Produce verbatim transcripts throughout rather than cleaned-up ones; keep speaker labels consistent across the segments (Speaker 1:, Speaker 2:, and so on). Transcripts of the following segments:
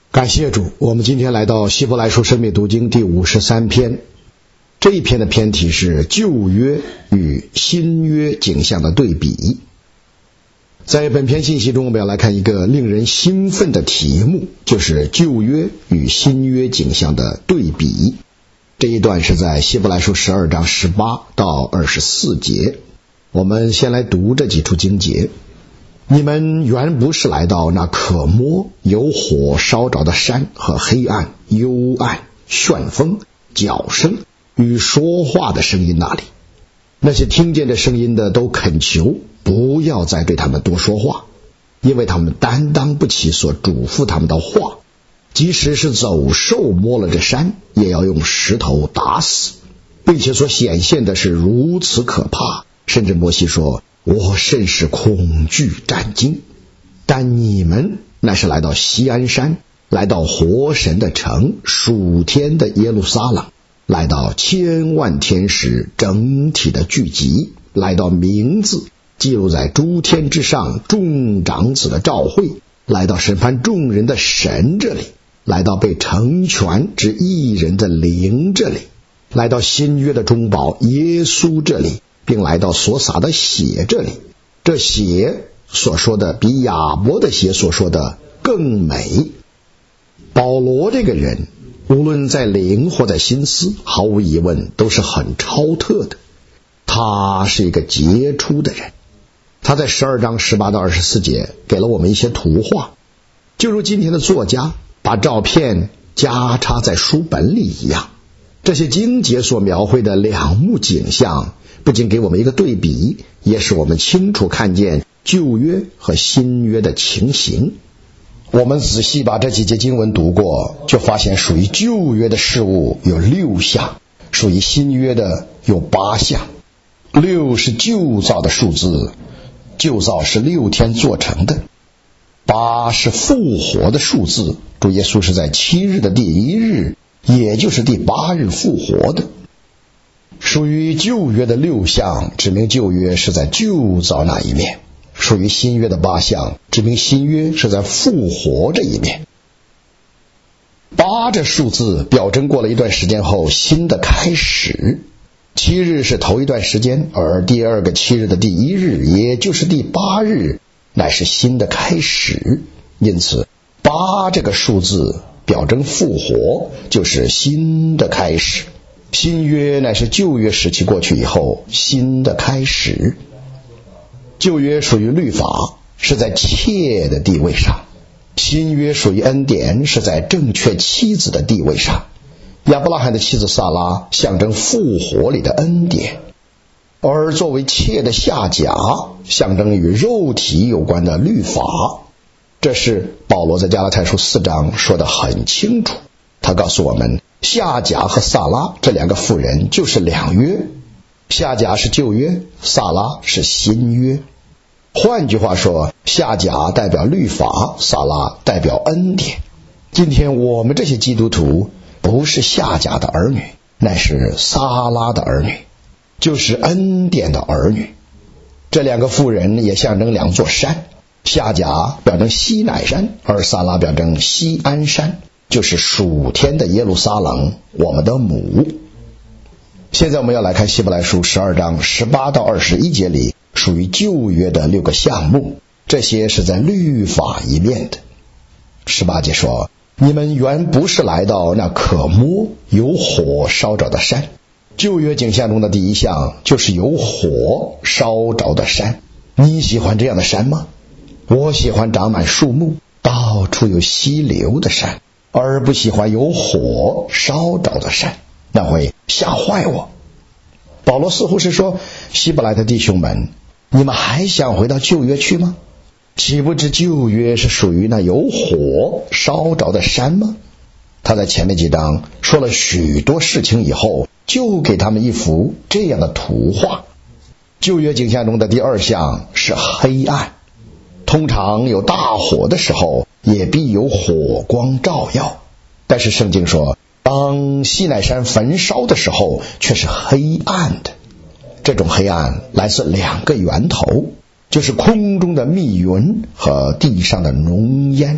Speaker 1: 感谢主，我们今天来到希伯来书生命读经第五十三篇，这一篇的篇题是旧约与新约景象的对比。在本篇信息中，我们要来看一个令人兴奋的题目，就是旧约与新约景象的对比。这一段是在希伯来书十二章十八到二十四节。我们先来读这几处经节。你们原不是来到那可摸有火烧着的山和黑暗、幽暗、旋风、角声与说话的声音那里。那些听见这声音的都恳求不要再对他们多说话，因为他们担当不起所嘱咐他们的话，即使是走兽摸了这山，也要用石头打死，并且所显现的是如此可怕，甚至摩西说，我甚是恐惧战惊。但你们乃是来到锡安山，来到活神的城，属天的耶路撒冷，来到千万天使整体的聚集，来到名字记录在诸天之上众长子的召会，来到审判众人的神这里，来到被成全之义人的灵这里，来到新约的中保耶稣这里，并来到所洒的血这里。这血所说的比亚伯的血所说的更美。保罗这个人无论在灵或在心思，毫无疑问都是很超特的。他是一个杰出的人。他在十二章十八到二十四节给了我们一些图画，就如今天的作家把照片加插在书本里一样。这些经节所描绘的两幕景象，不仅给我们一个对比，也使我们清楚看见旧约和新约的情形。我们仔细把这几节经文读过，就发现属于旧约的事物有六项，属于新约的有八项。六是旧造的数字，旧造是六天做成的。八是复活的数字，主耶稣是在七日的第一日，也就是第八日复活的。属于旧约的六项，指明旧约是在旧造那一面；属于新约的八项，指明新约是在复活这一面。八这数字表征过了一段时间后新的开始。七日是头一段时间，而第二个七日的第一日，也就是第八日，乃是新的开始。因此八这个数字表征复活，就是新的开始。新约乃是旧约时期过去以后新的开始。旧约属于律法，是在妾的地位上；新约属于恩典，是在正确妻子的地位上。亚伯拉罕的妻子撒拉象征复活里的恩典，而作为妾的夏甲象征与肉体有关的律法。这是保罗在加拉太书四章说得很清楚，他告诉我们，夏甲和撒拉这两个妇人就是两约，夏甲是旧约，撒拉是新约。换句话说，夏甲代表律法，撒拉代表恩典。今天我们这些基督徒不是夏甲的儿女，乃是撒拉的儿女，就是恩典的儿女。这两个妇人也象征两座山，夏甲表征西乃山，而撒拉表征锡安山，就是属天的耶路撒冷，我们的母。现在我们要来看希伯来书十二章十八到二十一节里属于旧约的六个项目，这些是在律法一面的。十八节说，你们原不是来到那可摸有火烧着的山。旧约景象中的第一项就是有火烧着的山。你喜欢这样的山吗？我喜欢长满树木到处有溪流的山，而不喜欢有火烧着的山，那会吓坏我。保罗似乎是说，希伯来的弟兄们，你们还想回到旧约去吗？岂不知旧约是属于那有火烧着的山吗？他在前面几章说了许多事情以后，就给他们一幅这样的图画。旧约景象中的第二项是黑暗，通常有大火的时候，也必有火光照耀。但是圣经说，当西乃山焚烧的时候，却是黑暗的。这种黑暗来自两个源头，就是空中的密云和地上的浓烟。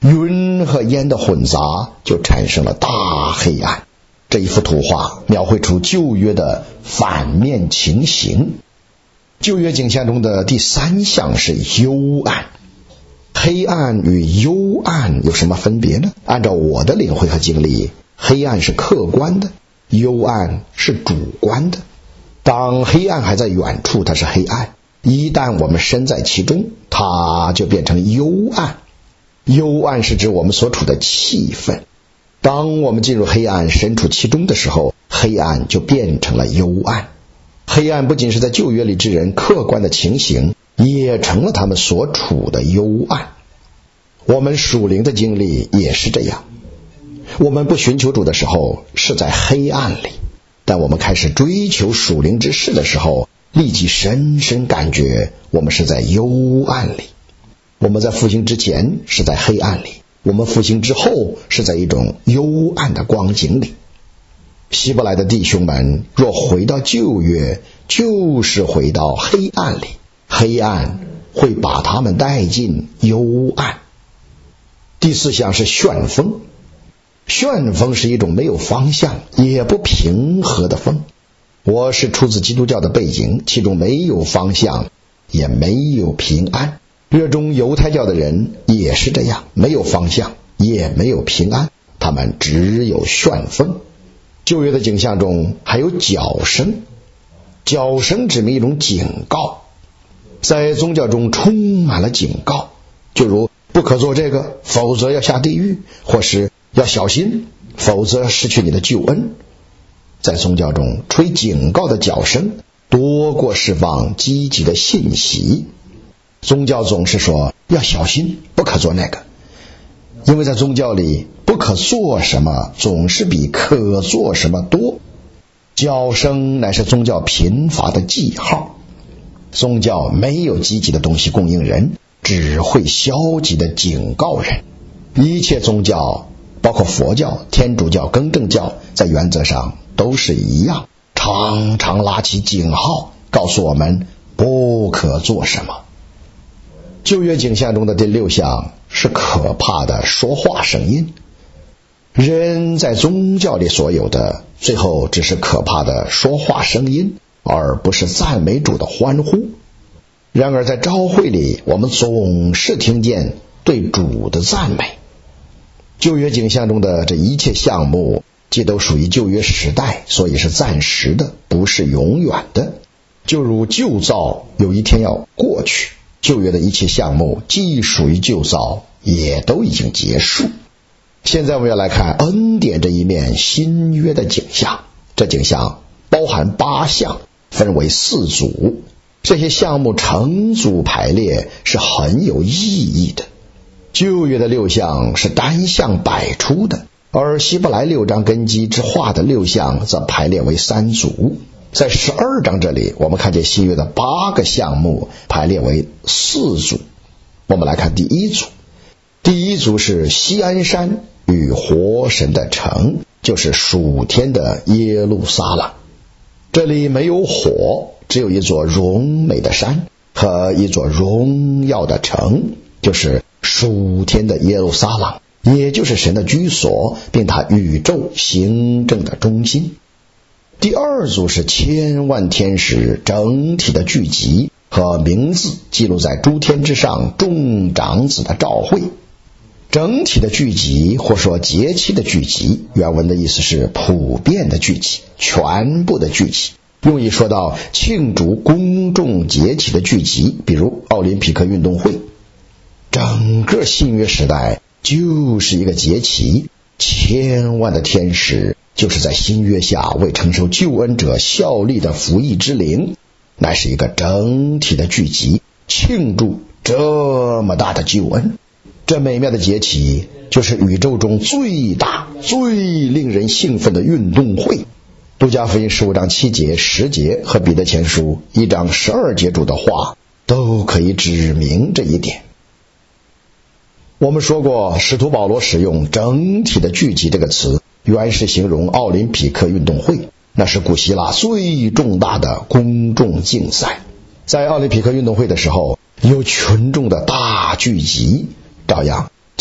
Speaker 1: 云和烟的混杂，就产生了大黑暗。这一幅图画描绘出旧约的反面情形。旧约景象中的第三项是幽暗。黑暗与幽暗有什么分别呢？按照我的领会和经历，黑暗是客观的，幽暗是主观的。当黑暗还在远处，它是黑暗；一旦我们身在其中，它就变成幽暗。幽暗是指我们所处的气氛。当我们进入黑暗，身处其中的时候，黑暗就变成了幽暗。黑暗不仅是在旧约里之人客观的情形，也成了他们所处的幽暗。我们属灵的经历也是这样。我们不寻求主的时候是在黑暗里，但我们开始追求属灵之事的时候，立即深深感觉我们是在幽暗里。我们在复兴之前是在黑暗里，我们复兴之后是在一种幽暗的光景里。希伯来的弟兄们若回到旧约，就是回到黑暗里，黑暗会把他们带进幽暗。第四项是旋风。旋风是一种没有方向也不平和的风。我是出自基督教的背景，其中没有方向也没有平安。热衷犹太教的人也是这样，没有方向也没有平安，他们只有旋风。旧约的景象中还有角声，角声指明一种警告。在宗教中充满了警告，就如不可做这个，否则要下地狱，或是要小心，否则失去你的救恩。在宗教中，吹警告的角声多过释放积极的信息。宗教总是说要小心，不可做那个，因为在宗教里，不可做什么总是比可做什么多。角声乃是宗教贫乏的记号。宗教没有积极的东西供应人，只会消极的警告人。一切宗教，包括佛教、天主教、更正教，在原则上都是一样，常常拉起警号，告诉我们不可做什么。旧约景象中的第六项是可怕的说话声音。人在宗教里所有的，最后只是可怕的说话声音，而不是赞美主的欢呼。然而在召会里，我们总是听见对主的赞美。旧约景象中的这一切项目既都属于旧约时代，所以是暂时的，不是永远的。就如旧造有一天要过去，旧约的一切项目既属于旧造，也都已经结束。现在我们要来看恩典这一面新约的景象。这景象包含八项，分为四组。这些项目成组排列是很有意义的。旧约的六项是单项摆出的，而希伯来六章根基之画的六项则排列为三组。在十二章这里，我们看见新约的八个项目排列为四组。我们来看第一组。第一组是锡安山与活神的城，就是属天的耶路撒冷。这里没有火，只有一座荣美的山和一座荣耀的城，就是属天的耶路撒冷，也就是神的居所，并他宇宙行政的中心。第二组是千万天使整体的聚集和名字记录在诸天之上众长子的召会。整体的聚集或说节期的聚集，原文的意思是普遍的聚集，全部的聚集，用以说到庆祝公众节期的聚集，比如奥林匹克运动会。整个新约时代就是一个节期，千万的天使就是在新约下为承受救恩者效力的服役之灵，乃是一个整体的聚集，庆祝这么大的救恩。这美妙的节期就是宇宙中最大最令人兴奋的运动会。路加福音十五章七节、十节和彼得前书一章十二节主的话都可以指明这一点。我们说过，使徒保罗使用整体的聚集这个词，原是形容奥林匹克运动会，那是古希腊最重大的公众竞赛。在奥林匹克运动会的时候，有群众的大聚集，照样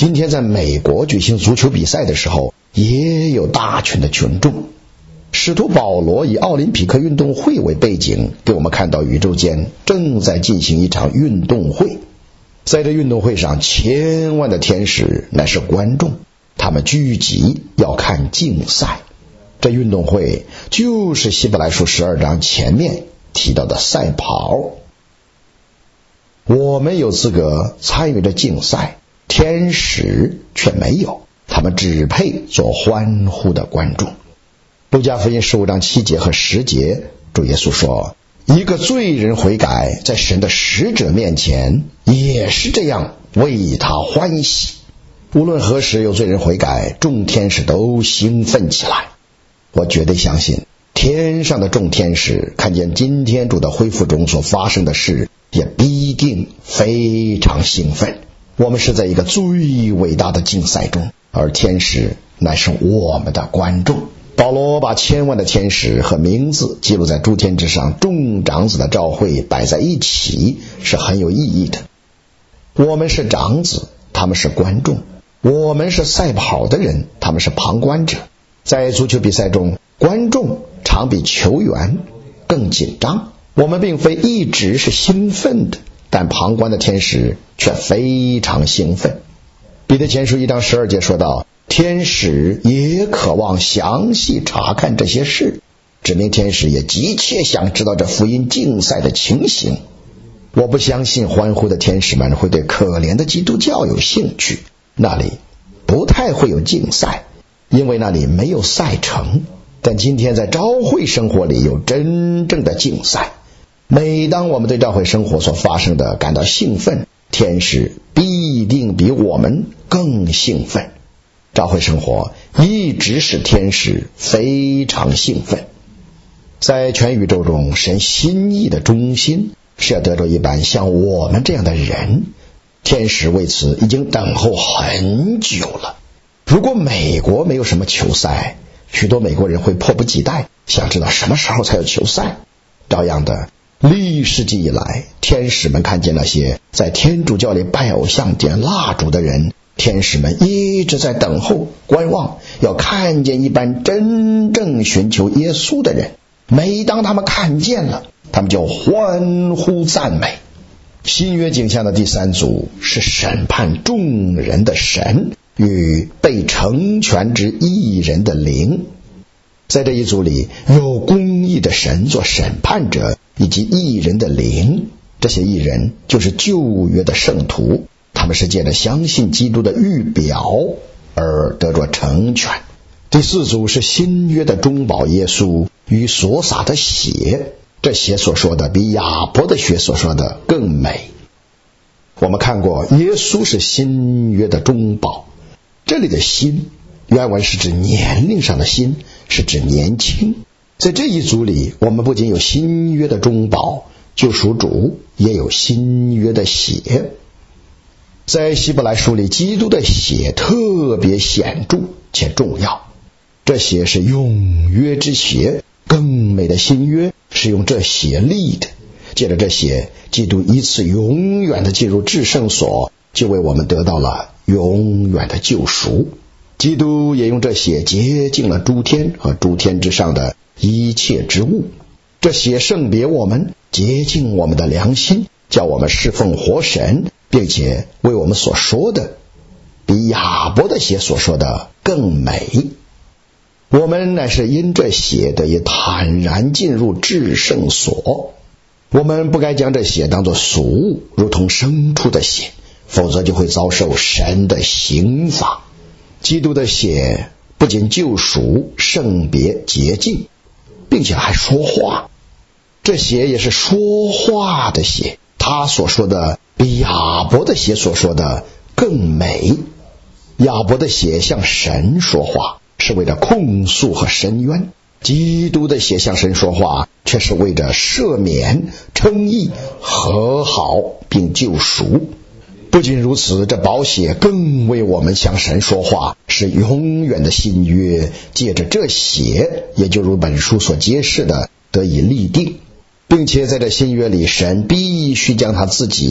Speaker 1: 今天在美国举行足球比赛的时候，也有大群的群众。使徒保罗以奥林匹克运动会为背景，给我们看到宇宙间正在进行一场运动会。在这运动会上，千万的天使乃是观众，他们聚集要看竞赛。这运动会就是希伯来书十二章前面提到的赛跑。我们有资格参与这竞赛，天使却没有，他们只配做欢呼的观众。路加福音十五章七节和十节，主耶稣说，一个罪人悔改，在神的使者面前也是这样为他欢喜。无论何时有罪人悔改，众天使都兴奋起来。我绝对相信，天上的众天使看见今天主的恢复中所发生的事，也必定非常兴奋。我们是在一个最伟大的竞赛中，而天使乃是我们的观众。保罗把千万的天使和名字记录在诸天之上众长子的召会摆在一起，是很有意义的。我们是长子，他们是观众；我们是赛跑的人，他们是旁观者。在足球比赛中，观众常比球员更紧张。我们并非一直是兴奋的，但旁观的天使却非常兴奋。彼得前书一章十二节说道，天使也渴望详细查看这些事，指明天使也急切想知道这福音竞赛的情形。我不相信欢呼的天使们会对可怜的基督教有兴趣，那里不太会有竞赛，因为那里没有赛程。但今天在召会生活里有真正的竞赛。每当我们对召会生活所发生的感到兴奋，天使必定比我们更兴奋。召会生活一直使天使非常兴奋。在全宇宙中，神心意的中心是要得着一般像我们这样的人，天使为此已经等候很久了。如果美国没有什么球赛，许多美国人会迫不及待想知道什么时候才有球赛。照样的，历世纪以来，天使们看见那些在天主教里拜偶像点蜡烛的人，天使们一直在等候观望，要看见一般真正寻求耶稣的人。每当他们看见了，他们就欢呼赞美。新约景象的第三组是审判众人的神与被成全之义人的灵。在这一组里，有公义的神做审判者，以及义人的灵。这些义人就是旧约的圣徒，他们是借着相信基督的预表而得着成全。第四组是新约的中保耶稣与所洒的血，这血所说的比亚伯的血所说的更美。我们看过，耶稣是新约的中保，这里的新原文是指年龄上的新，是指年轻。在这一组里，我们不仅有新约的中保救赎主，也有新约的血。在希伯来书里，基督的血特别显著且重要，这血是永约之血，更美的新约是用这血立的。借着这血，基督一次永远的进入至圣所，就为我们得到了永远的救赎。基督也用这血洁净了诸天和诸天之上的一切之物。这血圣别我们，洁净我们的良心，叫我们侍奉活神，并且为我们所说的比亚伯的血所说的更美。我们乃是因这血得以坦然进入至圣所。我们不该将这血当作俗物，如同牲畜的血，否则就会遭受神的刑罚。基督的血不仅救赎、圣别、洁净，并且还说话。这血也是说话的血，他所说的比亚伯的血所说的更美。亚伯的血向神说话，是为了控诉和申冤；基督的血向神说话，却是为着赦免、称义、和好并救赎。不仅如此，这宝血更为我们向神说话，是永远的新约，借着这血，也就如本书所揭示的，得以立定，并且在这新约里，神必须将他自己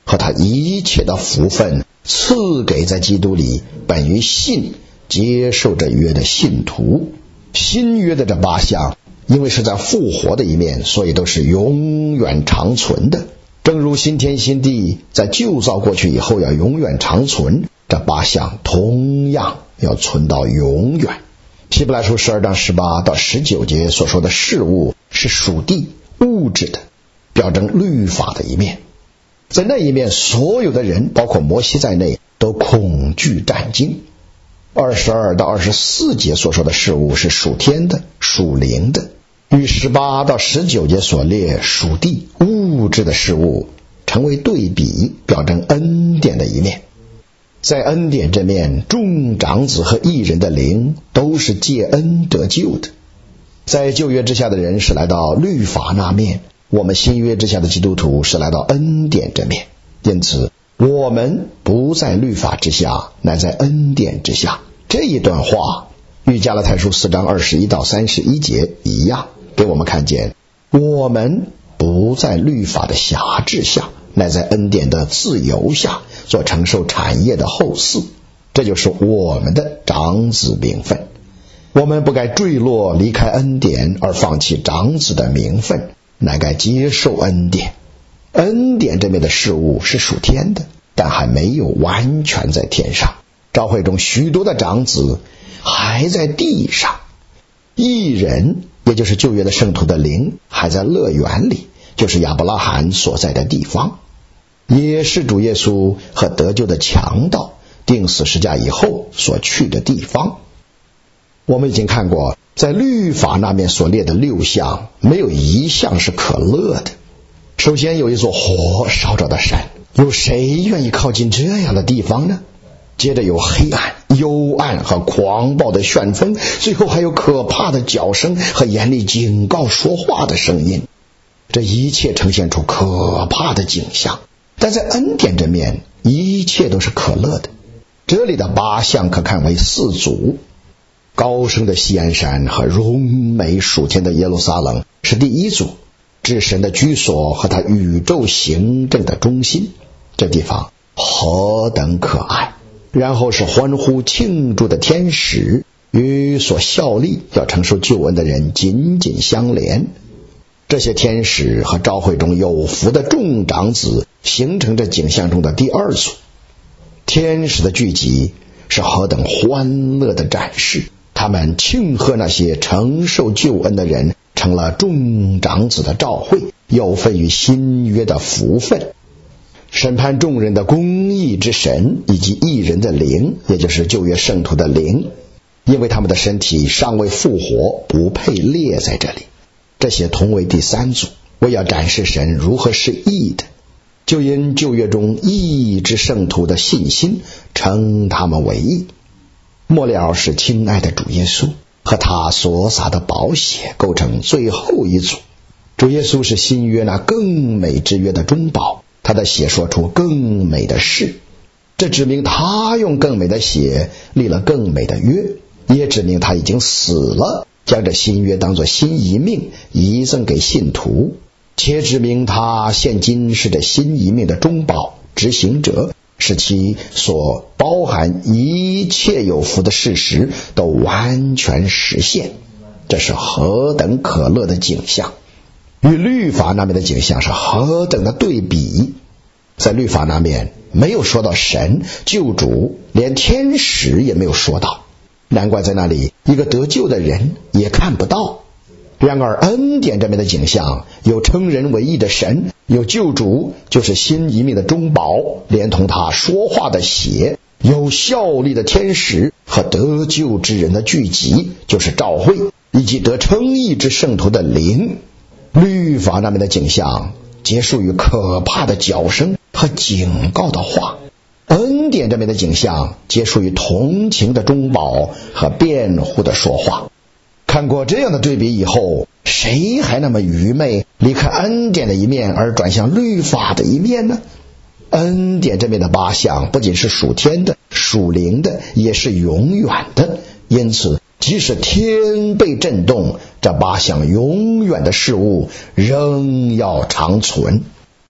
Speaker 1: 和他一切的福分赐给在基督里本于信接受这约的信徒。新约的这八项因为是在复活的一面，所以都是永远长存的。正如新天新地在旧造过去以后要永远长存，这八项同样要存到永远。希伯来书十二章十八到十九节所说的事物是属地物质的，表征律法的一面。在那一面，所有的人包括摩西在内都恐惧战惊。二十二到二十四节所说的事物是属天的属灵的，与十八到十九节所列属地物质的事物成为对比，表征恩典的一面。在恩典这面，众长子和义人的灵都是借恩得救的。在旧约之下的人是来到律法那面，我们新约之下的基督徒是来到恩典这面。因此我们不在律法之下，乃在恩典之下。这一段话与加拉太书四章二十一到三十一节一样，给我们看见我们不在律法的辖制下，乃在恩典的自由下，做承受产业的后嗣。这就是我们的长子名分。我们不该坠落离开恩典而放弃长子的名分，乃该接受恩典。恩典这边的事物是属天的，但还没有完全在天上。教会中许多的长子还在地上，义人也就是旧约的圣徒的灵还在乐园里，就是亚伯拉罕所在的地方，也是主耶稣和得救的强盗钉死十架以后所去的地方。我们已经看过，在律法那面所列的六项，没有一项是可乐的。首先有一座火烧着的山，有谁愿意靠近这样的地方呢？接着有黑暗、幽暗和狂暴的旋风，最后还有可怕的脚声和严厉警告说话的声音。这一切呈现出可怕的景象，但在恩典这面，一切都是可乐的。这里的八项可看为四组，高升的锡安山和荣美属天的耶路撒冷是第一组，至神的居所和他宇宙行政的中心，这地方何等可爱。然后是欢呼庆祝的天使，与所效力要承受救恩的人紧紧相连。这些天使和召会中有福的众长子形成这景象中的第二组。天使的聚集是何等欢乐的展示，他们庆贺那些承受救恩的人成了众长子的召会，有份于新约的福分。审判众人的公义之神以及义人的灵，也就是旧约圣徒的灵，因为他们的身体尚未复活，不配列在这里。这些同为第三组，为要展示神如何是义的，就因旧约中义之圣徒的信心，称他们为义。末了是亲爱的主耶稣和他所洒的宝血构成最后一组。主耶稣是新约那更美之约的中保，他的血说出更美的事，这指明他用更美的血立了更美的约，也指明他已经死了，将这新约当作新遗命遗赠给信徒，且指明他现今是这新遗命的中保执行者，使其所包含一切有福的事实都完全实现。这是何等可乐的景象，与律法那边的景象是何等的对比。在律法那面没有说到神救主，连天使也没有说到，难怪在那里一个得救的人也看不到。然而恩典这边的景象，有称人为义的神，有救主就是新遗命的中保，连同他说话的血，有效力的天使和得救之人的聚集，就是召会，以及得称义之圣徒的灵。律法那边的景象结束于可怕的脚声和警告的话，恩典这边的景象结束于同情的中保和辩护的说话。看过这样的对比以后，谁还那么愚昧，离开恩典的一面而转向律法的一面呢？恩典这边的八项不仅是属天的属灵的，也是永远的，因此即使天被震动，这八项永远的事物仍要长存。